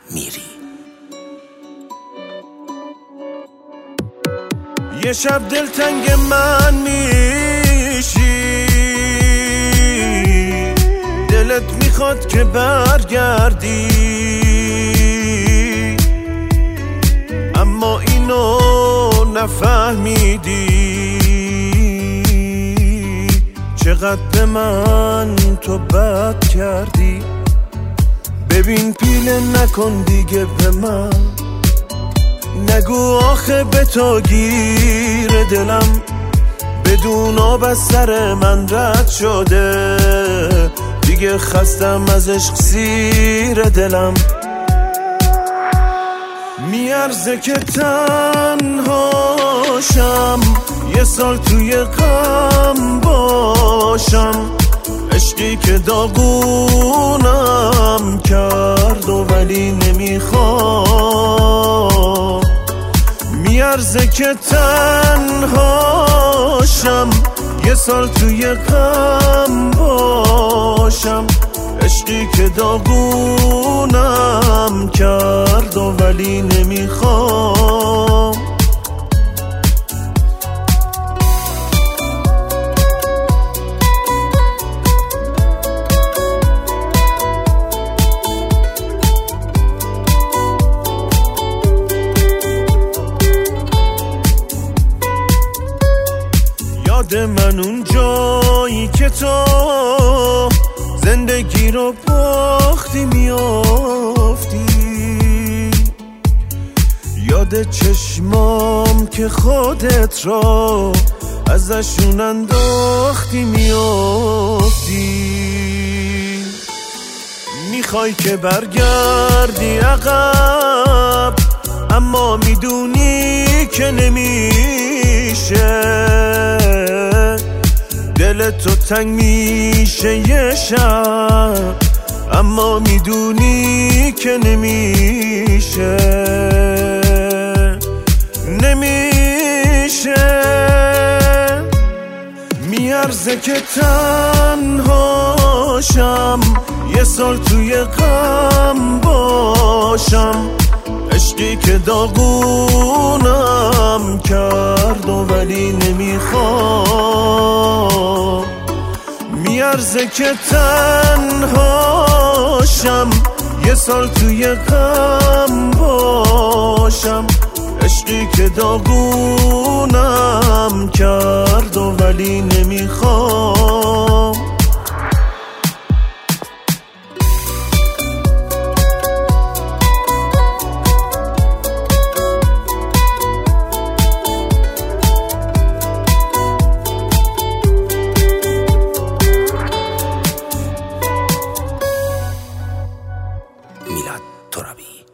میری. یه شب دلتنگ من میشی، دلت میخواد که برگردی، اما اینو نفهمیدی چقدر به من تو بد کردی. ببین پیله نکن دیگه به من، نگو آخه به تو گیر دلم، بدون آب از سر من رد شده، دیگه خستم از عشق سیر دلم. میارزه که تنهاشم، یه سال توی غم باشم، عشقی که داغونم کرد و ولی نمیخوام. میارزه که تنهاشم، یه سال توی غم باشم، عشقی که داغونم کرد و ولی نمیخوام. یاد من اون جایی که تو زندگی رو باختی میافتی، یاد چشمام که خودت را ازشون انداختی میافتی. میخوای که برگردی عقب، اما میدونی که نمیشه، دل تو تنگ میشه یه شب، اما میدونی که نمیشه. میارزه که تنهاشم، یه سال توی غم باشم، عشقی که داغونم کرد و ولی نمیخوام. میارزه که تنهاشم، یه سال توی غم باشم، عشقی که داغونم کرد و ولی نمیخوام. میلاد ترابی.